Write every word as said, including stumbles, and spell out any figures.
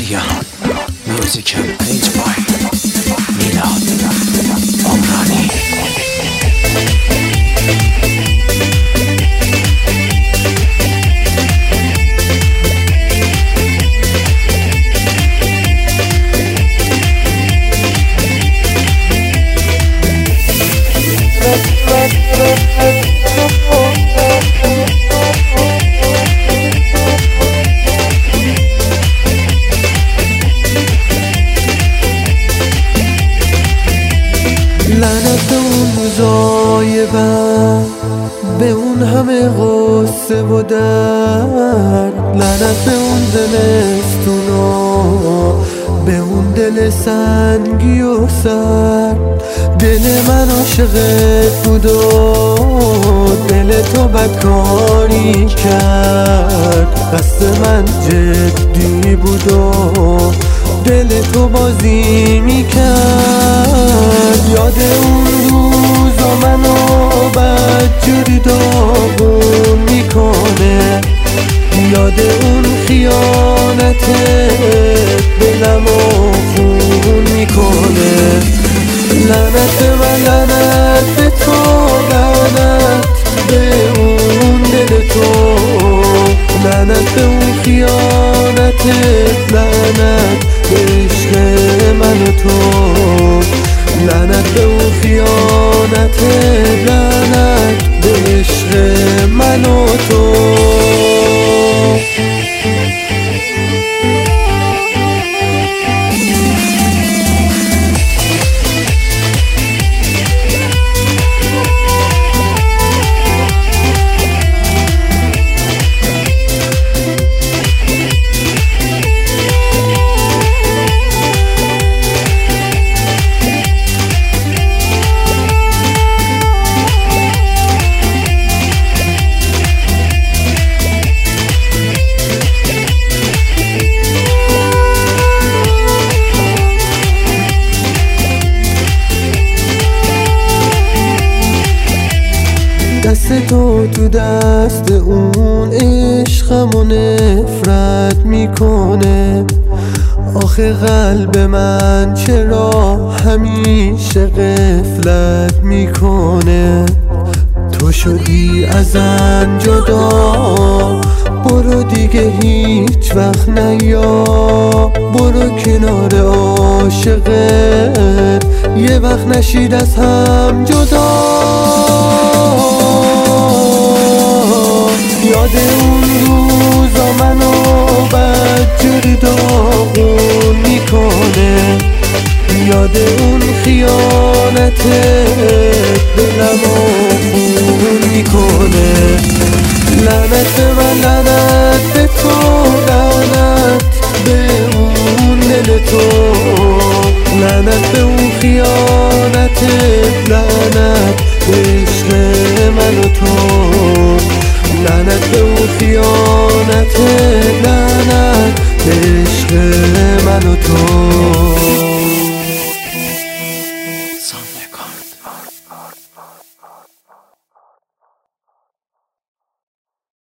نگهان. میوزیک پیج بای میلاد عمرانی. لعنت به اون روزای بد، به اون همه غصه و درد، لعنت به اون زمستونا، به اون دل سنگی و سرد. دل من عاشقت بود و دل تو بدکاری کرد. قصد من جدی بود و دل تو بازی میکرد. یاد اون روزا منو بدجوری داغون میکنه، یاد اون خیانتت دلمو خون میکنه. لعنت من، لعنت به تو، لعنت به اون دل تو، لعنت به اون خیانتت، لعنت به عشق من و تو، لعنت به اون خیانتت، لعنت به عشق من و تو. دست تو تو دست اون عشقمو نفرت میکنه. آخه قلب من چرا همیشه غفلت میکنه؟ تو شدی ازن جدا، برو دیگه هیچ وقت نیا. برو کنار عاشقت، یه وقت نشید از هم جدا. یاد اون روزا منو بدجوری داغون میکنه، یاد اون خیانتت دلمو خون میکنه. لعنت من، لعنت به تو، لعنت به اون دل تو، لعنت به اون خیانتت، لعنت به عشق من و تو، لعنت به اون خیانتت، لعنت به عشق من و تو.